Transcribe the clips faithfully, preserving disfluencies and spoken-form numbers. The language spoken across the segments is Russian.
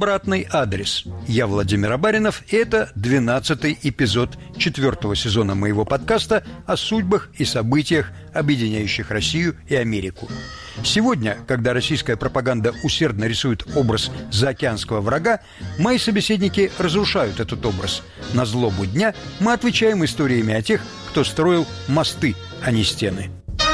«Обратный адрес». Я Владимир Абаринов, и это двенадцатый эпизод четвертого сезона моего подкаста о судьбах и событиях, объединяющих Россию и Америку. Сегодня, когда российская пропаганда усердно рисует образ заокеанского врага, мои собеседники разрушают этот образ. На злобу дня мы отвечаем историями о тех, кто строил мосты, а не стены.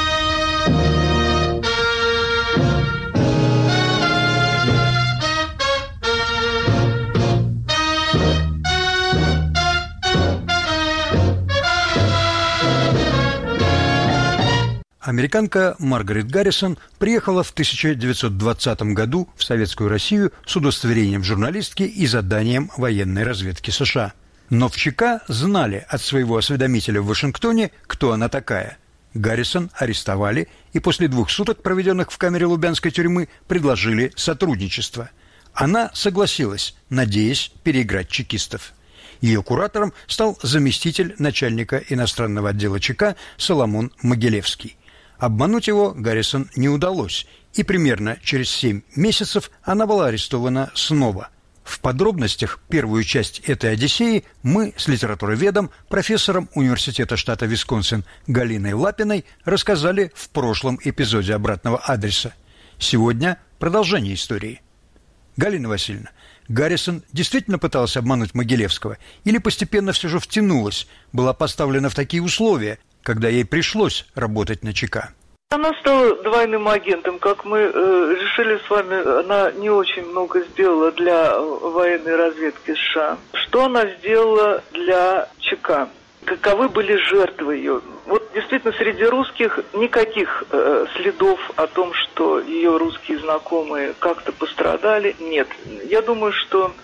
Американка Маргарет Гаррисон приехала в тысяча девятьсот двадцатом году в Советскую Россию с удостоверением журналистки и заданием военной разведки США. Но в ЧК знали от своего осведомителя в Вашингтоне, кто она такая. Гаррисон арестовали и после двух суток, проведенных в камере Лубянской тюрьмы, предложили сотрудничество. Она согласилась, надеясь переиграть чекистов. Ее куратором стал заместитель начальника иностранного отдела ЧК Соломон Могилевский. Обмануть его Гаррисон не удалось, и примерно через семь месяцев она была арестована снова. В подробностях первую часть этой «Одиссеи» мы с литературоведом, профессором университета штата Висконсин Галиной Лапиной рассказали в прошлом эпизоде «Обратного адреса». Сегодня продолжение истории. Галина Васильевна, Гаррисон действительно пыталась обмануть Могилевского или постепенно все же втянулась, была поставлена в такие условия, когда ей пришлось работать на ЧК? Она стала двойным агентом. Как мы э, решили с вами, она не очень много сделала для военной разведки США. Что она сделала для ЧК? Каковы были жертвы ее? Вот действительно среди русских никаких э, следов о том, что ее русские знакомые как-то пострадали, нет. Я думаю, что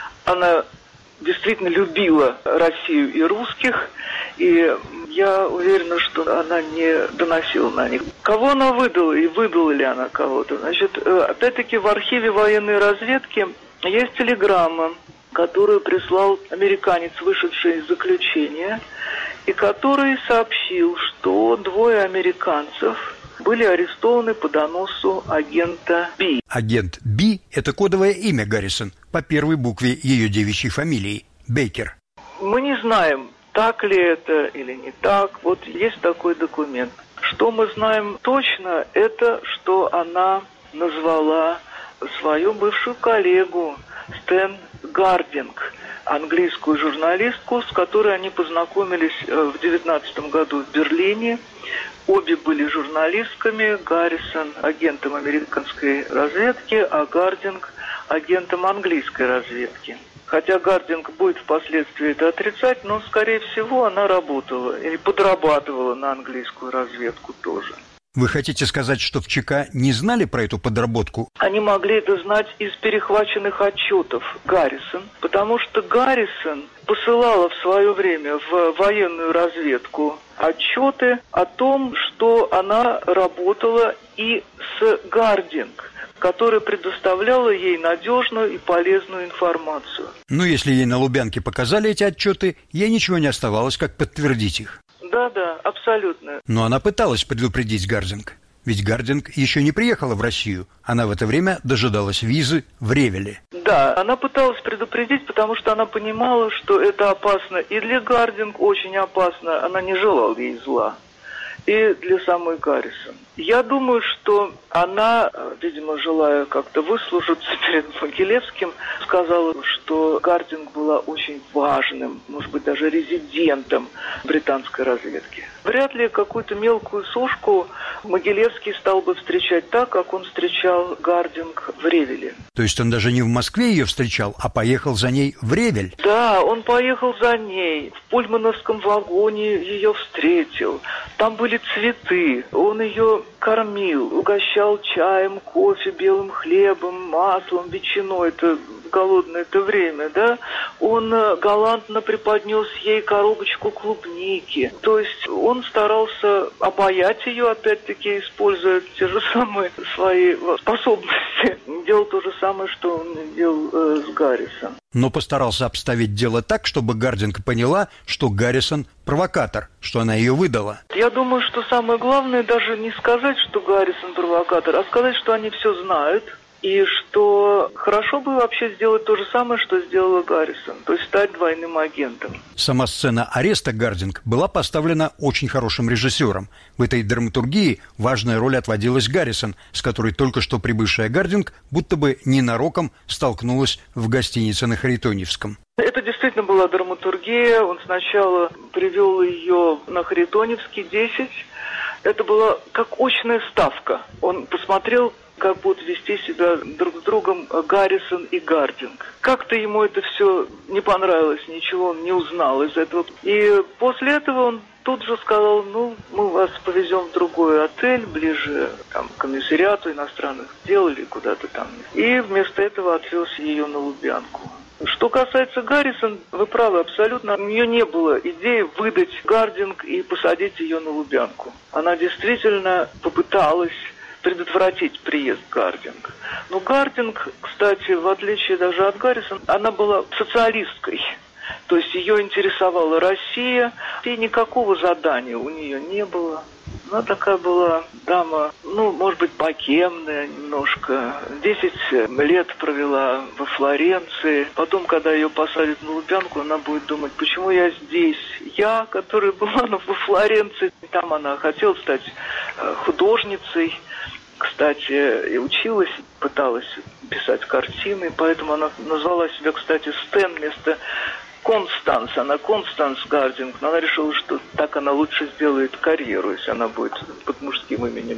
она действительно любила Россию и русских, и я уверена, что она не доносила на них. Кого она выдала и выдала ли она кого-то? Значит, опять-таки в архиве военной разведки есть телеграмма, которую прислал американец, вышедший из заключения, и который сообщил, что двое американцев были арестованы по доносу агента Би. Агент Би – это кодовое имя Гаррисон по первой букве ее девичьей фамилии – Бейкер. Мы не знаем, так ли это или не так. Вот есть такой документ. Что мы знаем точно, это что она назвала свою бывшую коллегу Стэн Гардинг, английскую журналистку, с которой они познакомились в девятнадцатом году в Берлине. Обе были журналистками, Гаррисон агентом американской разведки, а Гардинг агентом английской разведки. Хотя Гардинг будет впоследствии это отрицать, но, скорее всего, она работала или подрабатывала на английскую разведку тоже. Вы хотите сказать, что в ЧК не знали про эту подработку? Они могли это знать из перехваченных отчетов Гаррисон, потому что Гаррисон посылала в свое время в военную разведку отчеты о том, что она работала и с Гардинг, которая предоставляла ей надежную и полезную информацию. Ну, если ей на Лубянке показали эти отчеты, ей ничего не оставалось, как подтвердить их. Да-да, абсолютно. Но она пыталась предупредить Гардинг. Ведь Гардинг еще не приехала в Россию. Она в это время дожидалась визы в Ревеле. Да, она пыталась предупредить, потому что она понимала, что это опасно. И для Гардинг очень опасно. Она не желала ей зла. И для самой Гаррисон. Я думаю, что она, видимо, желая как-то выслужиться перед Могилевским, сказала, что Гардинг была очень важным, может быть, даже резидентом британской разведки. Вряд ли какую-то мелкую сошку Могилевский стал бы встречать так, как он встречал Гардинг в Ревеле. То есть он даже не в Москве ее встречал, а поехал за ней в Ревель? Да, он поехал за ней. В пульмановском вагоне ее встретил. Там были цветы. Он ее кормил, угощал чаем, кофе, белым хлебом, маслом, ветчиной. Это голодное это время, да? Он галантно преподнес ей коробочку клубники. То есть он старался обаять ее, опять-таки, используя те же самые свои способности. Делал то же самое, что он делал э, с Гаррисон. Но постарался обставить дело так, чтобы Гардинг поняла, что Гаррисон провокатор, что она ее выдала. Я думаю, что самое главное даже не сказать, что Гаррисон провокатор, а сказать, что они все знают. И что хорошо бы вообще сделать то же самое, что сделала Гаррисон, то есть стать двойным агентом. Сама сцена ареста Гардинг была поставлена очень хорошим режиссером. В этой драматургии важная роль отводилась Гаррисон, с которой только что прибывшая Гардинг будто бы ненароком столкнулась в гостинице на Харитоньевском. Это действительно была драматургия. Он сначала привел ее на Харитоньевский, десять. Это была как очная ставка. Он посмотрел, как будут вести себя друг с другом Гаррисон и Гардинг. Как-то ему это все не понравилось, ничего он не узнал из этого. И после этого он тут же сказал: ну, мы вас повезем в другой отель, ближе там, к комиссариату иностранных дел или куда-то там. И вместо этого отвез ее на Лубянку. Что касается Гаррисон, вы правы абсолютно. У нее не было идеи выдать Гардинг и посадить ее на Лубянку. Она действительно попыталась предотвратить приезд Гардинг. Но Гардинг, кстати, в отличие даже от Гаррисон, она была социалисткой. То есть ее интересовала Россия, и никакого задания у нее не было. Она такая была дама, ну, может быть, богемная немножко. Десять лет провела во Флоренции. Потом, когда ее посадят на Лубянку, она будет думать: почему я здесь? Я, которая была во Флоренции. Там она хотела стать художницей. Кстати, и училась, пыталась писать картины. Поэтому она назвала себя, кстати, Стэн вместо Констанс, она Констанс Гардинг, но она решила, что так она лучше сделает карьеру, если она будет под мужским именем.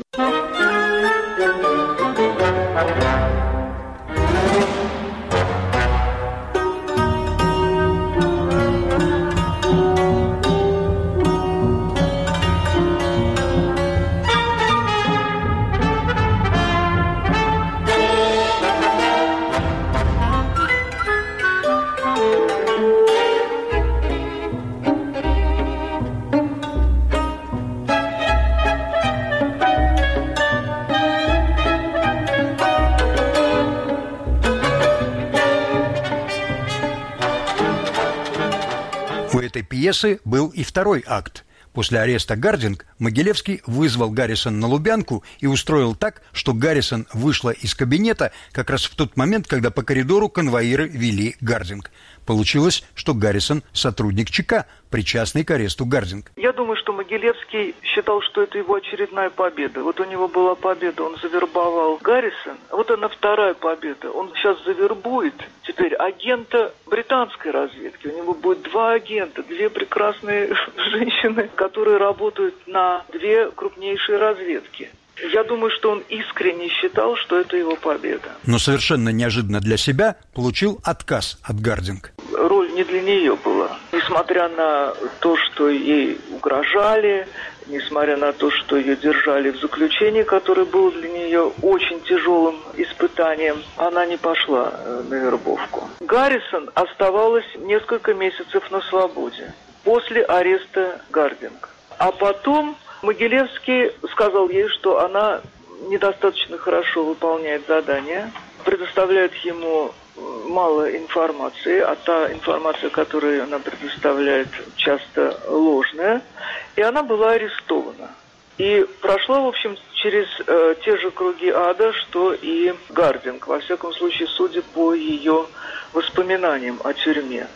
У этой пьесы был и второй акт. После ареста Гардинг Могилевский вызвал Гаррисон на Лубянку и устроил так, что Гаррисон вышла из кабинета как раз в тот момент, когда по коридору конвоиры вели Гардинг. Получилось, что Гаррисон – сотрудник ЧК, причастный к аресту Гардинг. Я думаю, что Могилевский считал, что это его очередная победа. Вот у него была победа, он завербовал Гаррисон. Вот она вторая победа. Он сейчас завербует теперь агента британской разведки. У него будет два агента, две прекрасные женщины, которые работают на две крупнейшие разведки. Я думаю, что он искренне считал, что это его победа. Но совершенно неожиданно для себя получил отказ от Гардинг. Роль не для нее была. Несмотря на то, что ей угрожали, несмотря на то, что ее держали в заключении, которое было для нее очень тяжелым испытанием, она не пошла на вербовку. Гаррисон оставалась несколько месяцев на свободе после ареста Гардинг. А потом Могилевский сказал ей, что она недостаточно хорошо выполняет задания, предоставляет ему мало информации, а та информация, которую она предоставляет, часто ложная, и она была арестована. И прошла, в общем, через э, те же круги ада, что и Гардинг, во всяком случае, судя по ее воспоминаниям о тюрьме.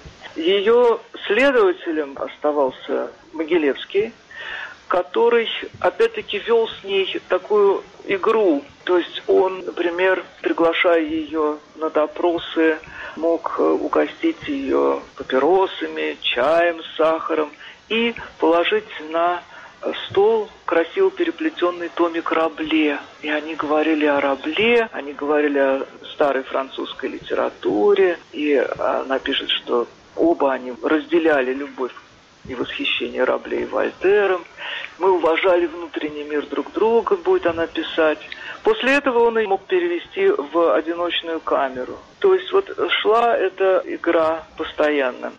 Ее следователем оставался Могилевский, который, опять-таки, вел с ней такую игру. То есть он, например, приглашая ее на допросы, мог угостить ее папиросами, чаем с сахаром и положить на стол красиво переплетенный томик Рабле. И они говорили о Рабле, они говорили о старой французской литературе. И она пишет, что оба они разделяли любовь и восхищение Рабле и Вольтером. Мы уважали внутренний мир друг друга, будет она писать. После этого он и мог перевести в одиночную камеру. То есть вот шла эта игра постоянно.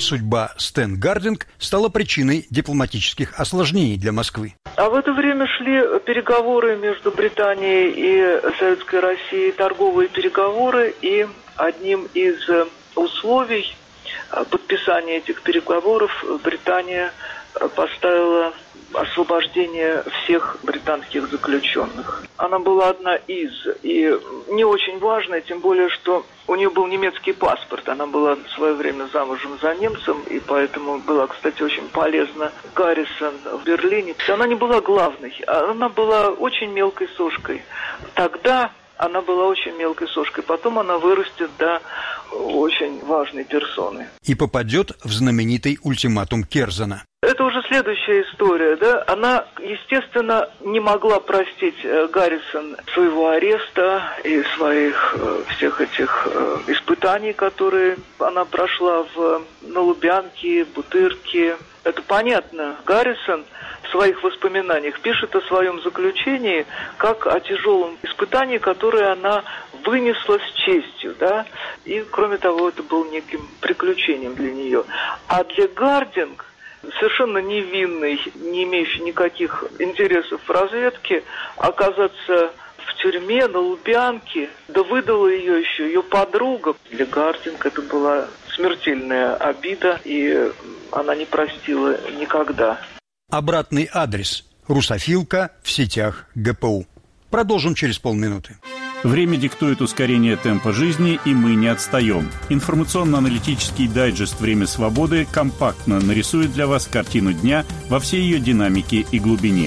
судьба Стэн Гардинг стала причиной дипломатических осложнений для Москвы. А в это время шли переговоры между Британией и Советской Россией, торговые переговоры, и одним из условий подписания этих переговоров Британия поставила освобождение всех британских заключенных. Она была одна из, и не очень важная, тем более, что у нее был немецкий паспорт. Она была в свое время замужем за немцем, и поэтому была, кстати, очень полезна Гаррисон в Берлине. Она не была главной, она была очень мелкой сошкой. Тогда она была очень мелкой сошкой, потом она вырастет до очень важной персоны. И попадет в знаменитый ультиматум Керзена. Это уже следующая история, да? Она, естественно, не могла простить Гаррисон своего ареста и своих всех этих испытаний, которые она прошла в, на Лубянке, Бутырке. Это понятно. Гаррисон в своих воспоминаниях пишет о своем заключении как о тяжелом испытании, которое она вынесла с честью, да? И, кроме того, это было неким приключением для нее. А для Гардинг, совершенно невинной, не имеющей никаких интересов в разведке, оказаться в тюрьме на Лубянке, да выдала ее еще ее подруга. Для Гардинг это была смертельная обида, и она не простила никогда. Обратный адрес. Русофилка в сетях ГПУ. Продолжим через полминуты. Время диктует ускорение темпа жизни, и мы не отстаем. Информационно-аналитический дайджест «Время свободы» компактно нарисует для вас картину дня во всей ее динамике и глубине.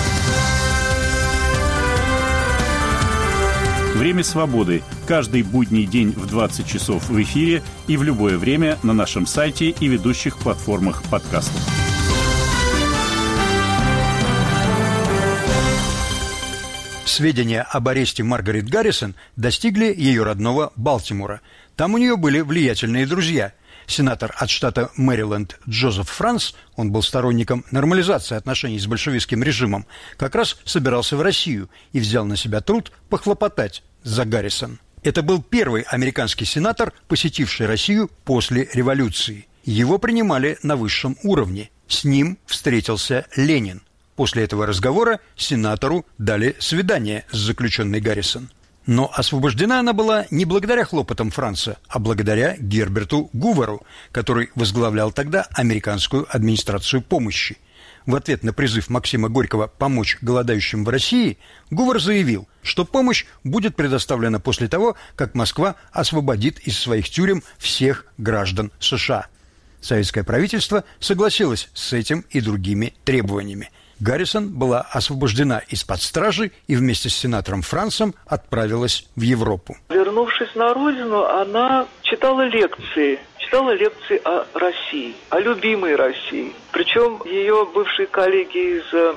«Время свободы» каждый будний день в двадцать часов в эфире и в любое время на нашем сайте и ведущих платформах подкастов. Сведения об аресте Маргарет Гаррисон достигли ее родного Балтимора. Там у нее были влиятельные друзья. Сенатор от штата Мэриленд Джозеф Франс, он был сторонником нормализации отношений с большевистским режимом, как раз собирался в Россию и взял на себя труд похлопотать за Гаррисон. Это был первый американский сенатор, посетивший Россию после революции. Его принимали на высшем уровне. С ним встретился Ленин. После этого разговора сенатору дали свидание с заключенной Гаррисон. Но освобождена она была не благодаря хлопотам Франца, а благодаря Герберту Гуверу, который возглавлял тогда американскую администрацию помощи. В ответ на призыв Максима Горького помочь голодающим в России, Гувер заявил, что помощь будет предоставлена после того, как Москва освободит из своих тюрем всех граждан США. Советское правительство согласилось с этим и другими требованиями. Гаррисон была освобождена из-под стражи и вместе с сенатором Франсом отправилась в Европу. Вернувшись на родину, она читала лекции. Читала лекции о России, о любимой России. Причем ее бывшие коллеги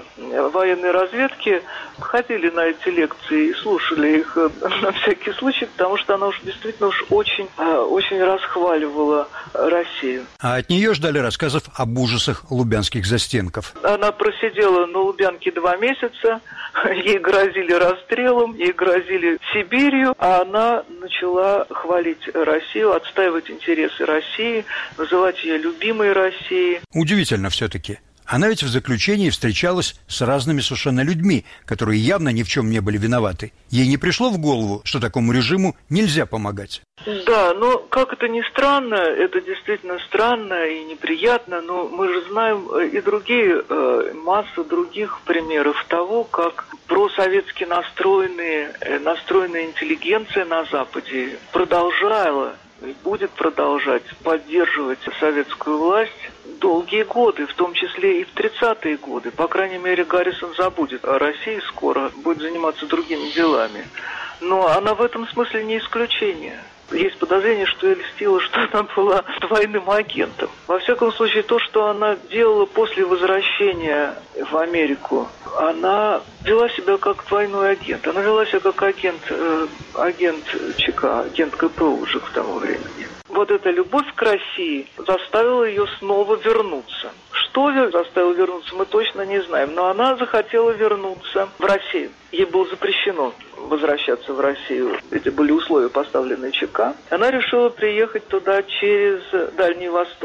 из военной разведки ходили на эти лекции и слушали их на всякий случай, потому что она уж действительно уж очень, очень расхваливала Россию. А от нее ждали рассказов об ужасах лубянских застенков. Она просидела на Лубянке два месяца, ей грозили расстрелом, ей грозили Сибирью, а она начала хвалить Россию, отстаивать интересы России, называть ее любимой Россией. Удивительно все-таки. Она ведь в заключении встречалась с разными совершенно людьми, которые явно ни в чем не были виноваты. Ей не пришло в голову, что такому режиму нельзя помогать? Да, но как это ни странно, это действительно странно и неприятно, но мы же знаем и другие, э, массу других примеров того, как просоветски настроенные, настроенная интеллигенция на Западе продолжала и будет продолжать поддерживать советскую власть долгие годы, в том числе и в тридцатые годы. По крайней мере, Гаррисон забудет о России скоро, будет заниматься другими делами. Но она в этом смысле не исключение. Есть подозрение, что ей льстило, что она была двойным агентом. Во всяком случае, то, что она делала после возвращения в Америку, она вела себя как двойной агент. Она вела себя как агент, э, агент ЧК, агент ГПУ уже к тому времени. Вот эта любовь к России заставила ее снова вернуться. Что ее заставило вернуться, мы точно не знаем. Но она захотела вернуться в Россию. Ей было запрещено возвращаться в Россию. Эти были условия, поставленные ЧК. Она решила приехать туда через Дальний Восток.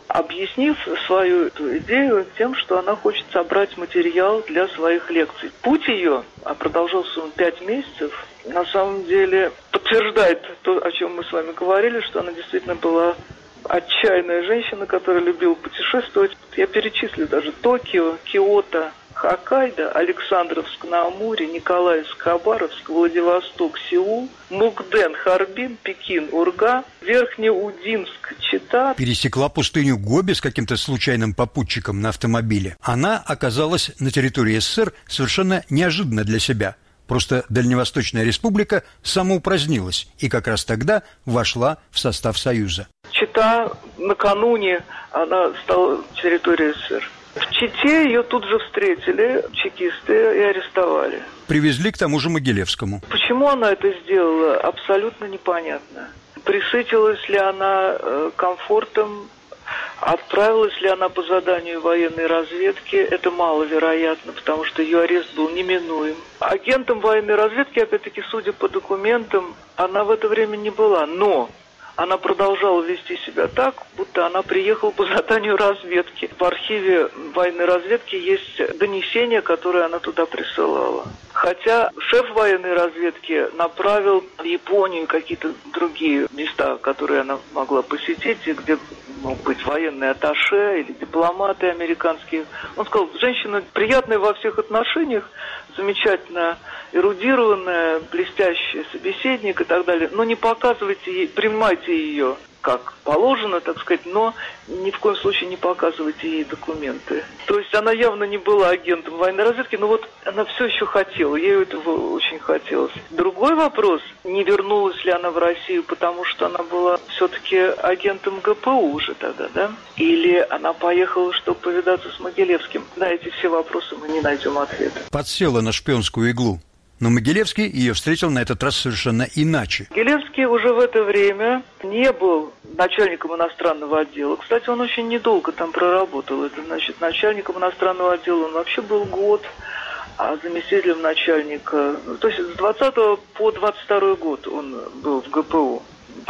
объяснив свою эту идею тем, что она хочет собрать материал для своих лекций. Путь ее, а продолжался он пять месяцев, на самом деле подтверждает то, о чем мы с вами говорили, что она действительно была отчаянная женщина, которая любила путешествовать. Я перечислю даже Токио, Киото, Хоккайдо, Александровск-на-Амуре, Николаевск, Хабаровск, Владивосток, Сеул, Мукден, Харбин, Пекин, Урга, Верхнеудинск, Чита. Пересекла пустыню Гоби с каким-то случайным попутчиком на автомобиле. Она оказалась на территории СССР совершенно неожиданно для себя. Просто Дальневосточная республика самоупразднилась и как раз тогда вошла в состав Союза. Чита накануне она стала территорией СССР. В Чите ее тут же встретили чекисты и арестовали. Привезли к тому же Могилевскому. Почему она это сделала, абсолютно непонятно. Присытилась ли она э, комфортом, отправилась ли она по заданию военной разведки, это маловероятно, потому что ее арест был неминуем. Агентом военной разведки, опять-таки, судя по документам, она в это время не была, но она продолжала вести себя так, будто она приехала по заданию разведки. В архиве военной разведки есть донесения, которые она туда присылала. Хотя шеф военной разведки направил в Японию и какие-то другие места, которые она могла посетить, и где мог быть военный атташе или дипломаты американские. Он сказал, женщина приятная во всех отношениях, замечательно эрудированная, блестящая собеседник и так далее. Но не показывайте ей, принимайте ее как положено, так сказать, но ни в коем случае не показывайте ей документы. То есть она явно не была агентом военной разведки, но вот она все еще хотела, ей этого очень хотелось. Другой вопрос, не вернулась ли она в Россию, потому что она была все-таки агентом ГПУ уже тогда, да? Или она поехала, чтобы повидаться с Могилевским? На эти все вопросы мы не найдем ответа. Подсела на шпионскую иглу. Но Могилевский ее встретил на этот раз совершенно иначе. Могилевский уже в это время не был начальником иностранного отдела. Кстати, он очень недолго там проработал. Это значит, начальником иностранного отдела он вообще был год, а заместителем начальника... То есть с двадцатого по двадцать второй год он был в ГПУ.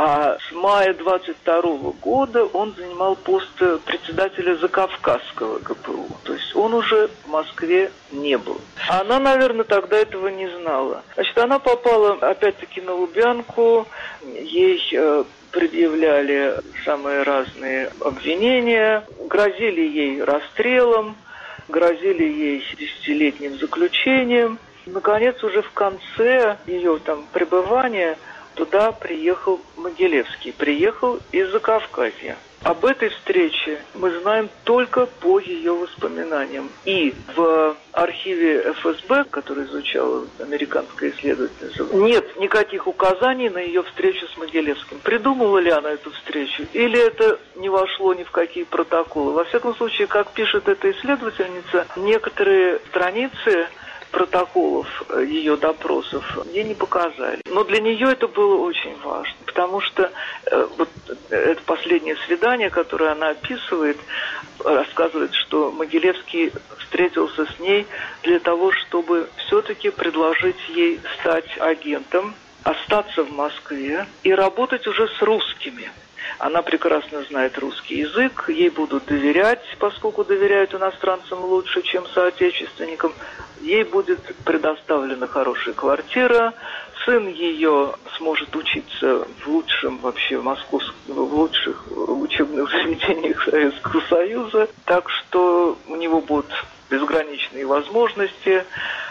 А с мая двадцать второго года он занимал пост председателя Закавказского ГПУ. То есть он уже в Москве не был. Она, наверное, тогда этого не знала. Значит, она попала опять-таки на Лубянку. Ей э, предъявляли самые разные обвинения, грозили ей расстрелом, грозили ей десятилетним заключением. Наконец, уже в конце ее там пребывания туда приехал Могилевский, приехал из Закавказья. Об этой встрече мы знаем только по ее воспоминаниям. И в архиве эф эс бэ, который изучала американская исследовательница, нет никаких указаний на ее встречу с Могилевским. Придумала ли она эту встречу? Или это не вошло ни в какие протоколы? Во всяком случае, как пишет эта исследовательница, некоторые страницы протоколов ее допросов ей не показали. Но для нее это было очень важно, потому что э, вот это последнее свидание, которое она описывает, рассказывает, что Могилевский встретился с ней для того, чтобы все-таки предложить ей стать агентом, остаться в Москве и работать уже с русскими. Она прекрасно знает русский язык, ей будут доверять, поскольку доверяют иностранцам лучше, чем соотечественникам. Ей будет предоставлена хорошая квартира, сын ее сможет учиться в лучшем вообще московском, в лучших учебных заведениях Советского Союза, так что у него будут безграничные возможности.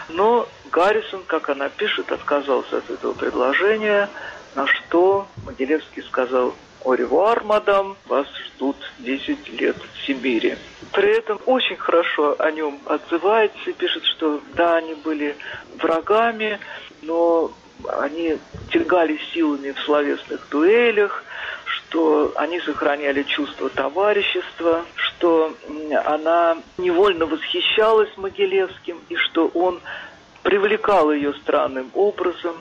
Но Гаррисон, как она пишет, отказался от этого предложения, на что Могилевский сказал: «Au revoir, мадам, вас ждут десять лет в Сибири». При этом очень хорошо о нем отзывается и пишет, что да, они были врагами, но они тягали силами в словесных дуэлях, что они сохраняли чувство товарищества, что она невольно восхищалась Могилевским и что он привлекал ее странным образом.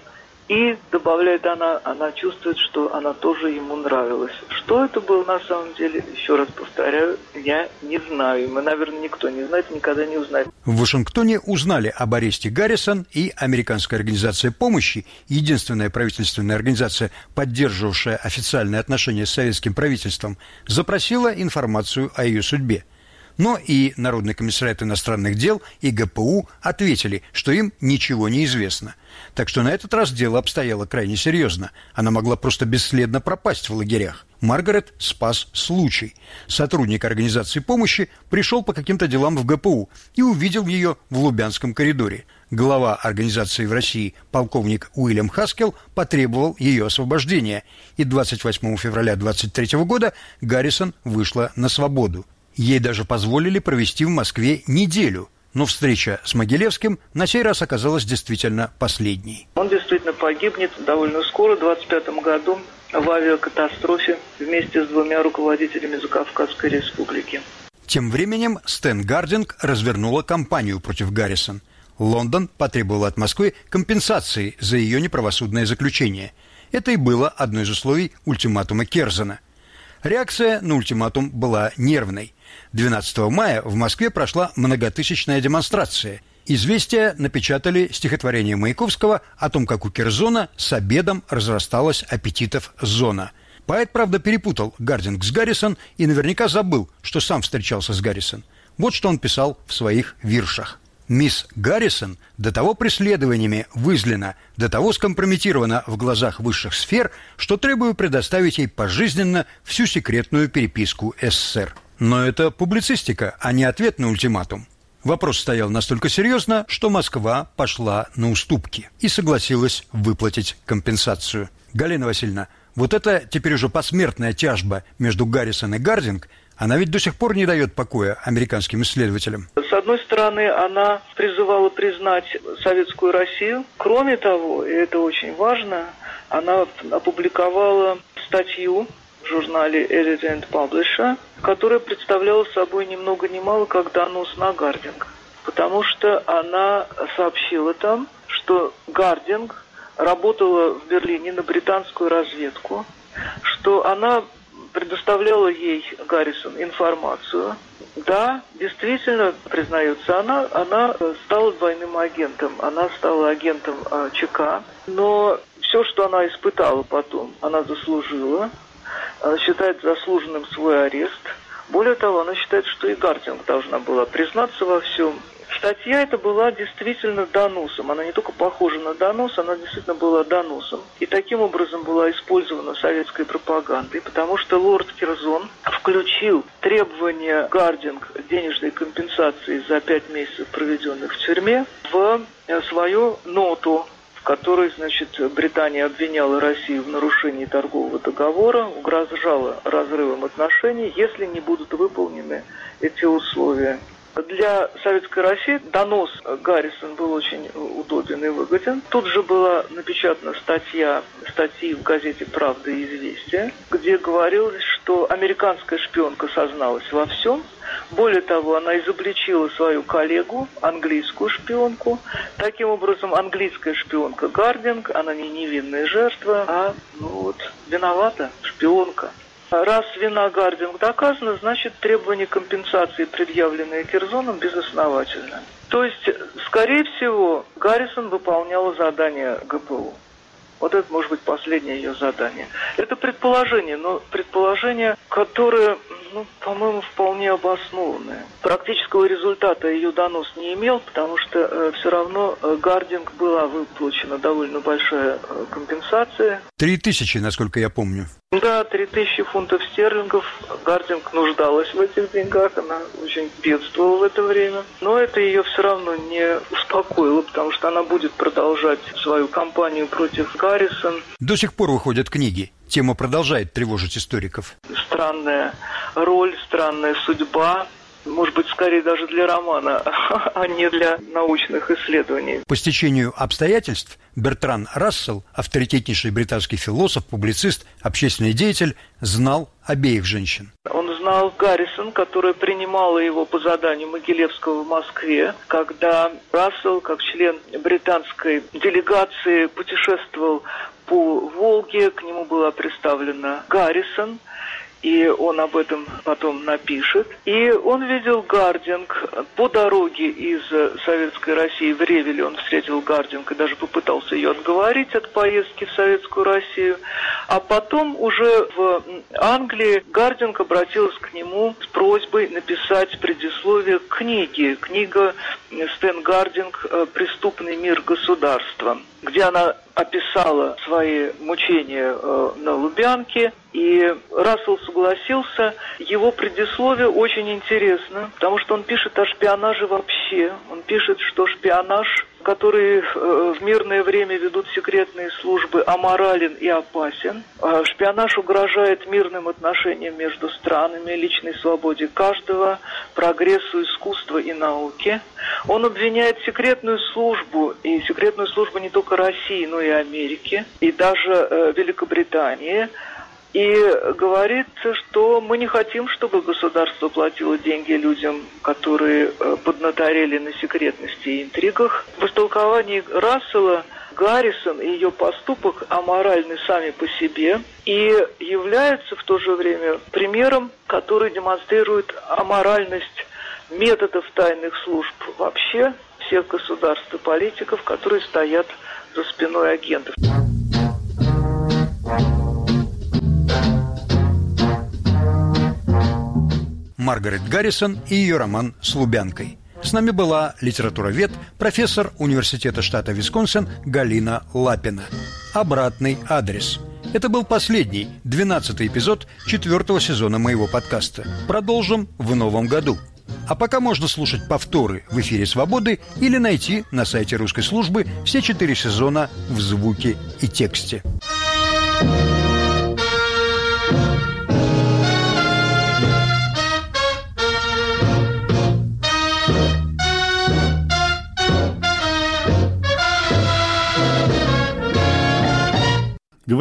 И, добавляет она, она чувствует, что она тоже ему нравилась. Что это было на самом деле, еще раз повторяю, я не знаю. Мы, наверное, никто не знает, никогда не узнает. В Вашингтоне узнали об аресте Гаррисон, и Американская организация помощи, единственная правительственная организация, поддерживавшая официальные отношения с советским правительством, запросила информацию о ее судьбе. Но и Народный комиссариат иностранных дел, и ГПУ ответили, что им ничего не известно. Так что на этот раз дело обстояло крайне серьезно. Она могла просто бесследно пропасть в лагерях. Маргарет спас случай. Сотрудник организации помощи пришел по каким-то делам в ГПУ и увидел ее в Лубянском коридоре. Глава организации в России, полковник Уильям Хаскел, потребовал ее освобождения. И двадцать восьмого февраля двадцать третьего года Гаррисон вышла на свободу. Ей даже позволили провести в Москве неделю. Но встреча с Могилевским на сей раз оказалась действительно последней. Он действительно погибнет довольно скоро, в двадцать пятом году, в авиакатастрофе вместе с двумя руководителями Закавказской республики. Тем временем Стэн Гардинг развернула кампанию против Гаррисон. Лондон потребовал от Москвы компенсации за ее неправосудное заключение. Это и было одно из условий ультиматума Керзена. Реакция на ультиматум была нервной. двенадцатого мая в Москве прошла многотысячная демонстрация. «Известия» напечатали стихотворение Маяковского о том, как у Керзона с обедом разрасталась аппетитов зона. Поэт, правда, перепутал Гардинг с Гаррисон и наверняка забыл, что сам встречался с Гаррисон. Вот что он писал в своих виршах. «Мисс Гаррисон до того преследованиями вызлена, до того скомпрометирована в глазах высших сфер, что требую предоставить ей пожизненно всю секретную переписку СССР». Но это публицистика, а не ответ на ультиматум. Вопрос стоял настолько серьезно, что Москва пошла на уступки и согласилась выплатить компенсацию. Галина Васильевна, вот эта теперь уже посмертная тяжба между Гаррисон и Гардинг, она ведь до сих пор не дает покоя американским исследователям. С одной стороны, она призывала признать Советскую Россию. Кроме того, и это очень важно, она опубликовала статью в журнале Edit and Publisher, которая представляла собой ни много ни мало как донос на Гардинг. Потому что она сообщила там, что Гардинг работала в Берлине на британскую разведку, что она предоставляла ей, Гаррисон, информацию. Да, действительно, признается она, она стала двойным агентом. Она стала агентом а, ЧК. Но все, что она испытала потом, она заслужила. Она считает заслуженным свой арест. Более того, она считает, что и Гардинг должна была признаться во всем. Статья эта была действительно доносом. Она не только похожа на донос, она действительно была доносом. И таким образом была использована советской пропагандой, потому что лорд Керзон включил требования Гардинг денежной компенсации за пять месяцев, проведенных в тюрьме, в свою ноту, в которой, значит, Британия обвиняла Россию в нарушении торгового договора, угрожала разрывом отношений, если не будут выполнены эти условия. Для Советской России донос Гаррисон был очень удобен и выгоден. Тут же была напечатана статья, статьи в газете «Правда и Известия», где говорилось, что американская шпионка созналась во всем. Более того, она изобличила свою коллегу, английскую шпионку. Таким образом, английская шпионка Гардинг, она не невинная жертва, а ну вот, виновата шпионка. Раз вина Гардинг доказана, значит требование компенсации, предъявленное Керзоном, безосновательно. То есть, скорее всего, Гаррисон выполняла задание ГПУ. Вот это может быть последнее ее задание. Это предположение, но предположение, которое, ну, по-моему, вполне обоснованное. Практического результата ее донос не имел, потому что э, все равно э, Гардинг была выплачена довольно большая э, компенсация. Три тысячи, насколько я помню. Да, три тысячи фунтов стерлингов. Гардинг нуждалась в этих деньгах, она очень бедствовала в это время. Но это ее все равно не успокоило, потому что она будет продолжать свою кампанию против Гаррисон. До сих пор выходят книги. Тема продолжает тревожить историков. Странная роль, странная судьба. Может быть, скорее даже для романа, а не для научных исследований. По стечению обстоятельств Бертран Рассел, авторитетнейший британский философ, публицист, общественный деятель, знал обеих женщин. Он узнал Гаррисон, которая принимала его по заданию Могилевского в Москве, когда Рассел, как член британской делегации, путешествовал по Волге, к нему была представлена Гаррисон, и он об этом потом напишет. И он видел Гардинг по дороге из Советской России в Ревеле. Он встретил Гардинг и даже попытался ее отговорить от поездки в Советскую Россию. А потом уже в Англии Гардинг обратилась к нему с просьбой написать предисловие к книге. Книга Стэн Гардинг «Преступный мир государства», где она описала свои мучения э, на Лубянке, и Рассел согласился. Его предисловие очень интересно, потому что он пишет о шпионаже вообще. Он пишет, что шпионаж, который э, в мирное время ведут секретные службы, аморален и опасен. Э, шпионаж угрожает мирным отношениям между странами, личной свободе каждого, прогрессу искусства и науки. Он обвиняет секретную службу, и секретную службу не только России, но и Америки, и даже э, Великобритании. И говорится, что мы не хотим, чтобы государство платило деньги людям, которые э, поднаторели на секретности и интригах. В истолковании Рассела Гаррисон и ее поступок аморальны сами по себе и являются в то же время примером, который демонстрирует аморальность методов тайных служб вообще, всех государств и политиков, которые стоят за спиной агентов. Маргарет Гаррисон и ее роман «С Лубянкой». С нами была литературовед, профессор университета штата Висконсин Галина Лапина. Обратный адрес. Это был последний, двенадцатый эпизод четвертого сезона моего подкаста. Продолжим в новом году. А пока можно слушать повторы в эфире «Свободы» или найти на сайте русской службы все четыре сезона в звуке и тексте.